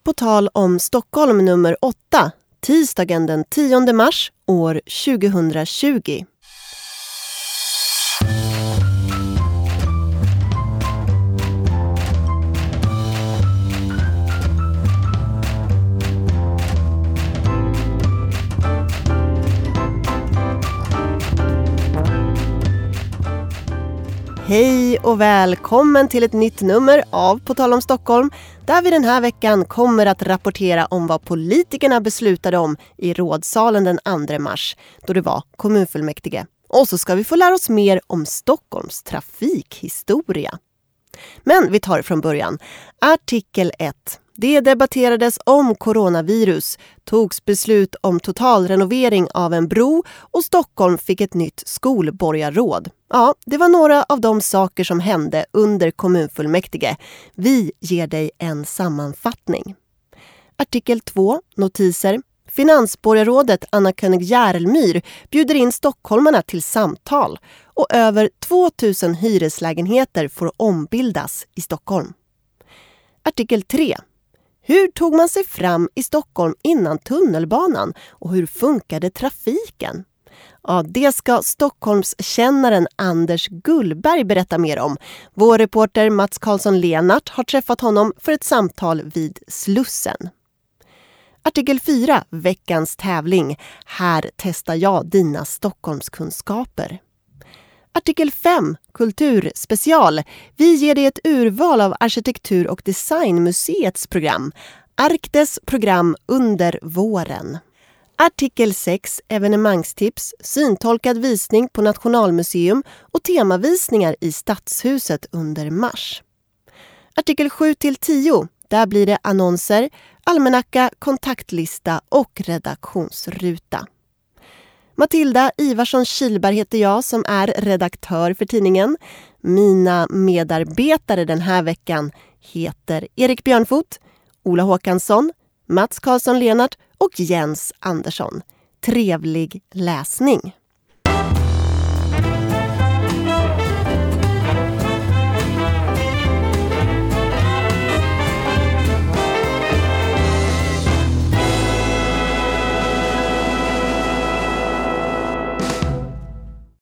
På tal om Stockholm nummer 8, tisdagen den 10 mars år 2020. Hej och välkommen till ett nytt nummer av På tal om Stockholm, där vi den här veckan kommer att rapportera om vad politikerna beslutade om i rådsalen den 2 mars, då det var kommunfullmäktige. Och så ska vi få lära oss mer om Stockholms trafikhistoria. Men vi tar det från början. Artikel 1. Det debatterades om coronavirus, togs beslut om totalrenovering av en bro och Stockholm fick ett nytt skolborgarråd. Ja, det var några av de saker som hände under kommunfullmäktige. Vi ger dig en sammanfattning. Artikel 2. Notiser. Finansborgarrådet Anna König Järelmyr bjuder in stockholmarna till samtal och över 2000 hyreslägenheter får ombildas i Stockholm. Artikel 3. Hur tog man sig fram i Stockholm innan tunnelbanan och hur funkade trafiken? Ja, det ska Stockholmskännaren Anders Gullberg berätta mer om. Vår reporter Mats Karlsson-Lenart har träffat honom för ett samtal vid Slussen. Artikel 4, veckans tävling. Här testar jag dina Stockholmskunskaper. Artikel 5, kulturspecial. Vi ger dig ett urval av Arkitektur- och designmuseets program. Arktes program under våren. Artikel 6, evenemangstips, syntolkad visning på Nationalmuseum och temavisningar i Stadshuset under mars. Artikel 7-10, där blir det annonser, almanacka, kontaktlista och redaktionsruta. Matilda Ivarsson-Kilberg heter jag som är redaktör för tidningen. Mina medarbetare den här veckan heter Erik Björnfot, Ola Håkansson, Mats Karlsson-Lenart och Jens Andersson. Trevlig läsning!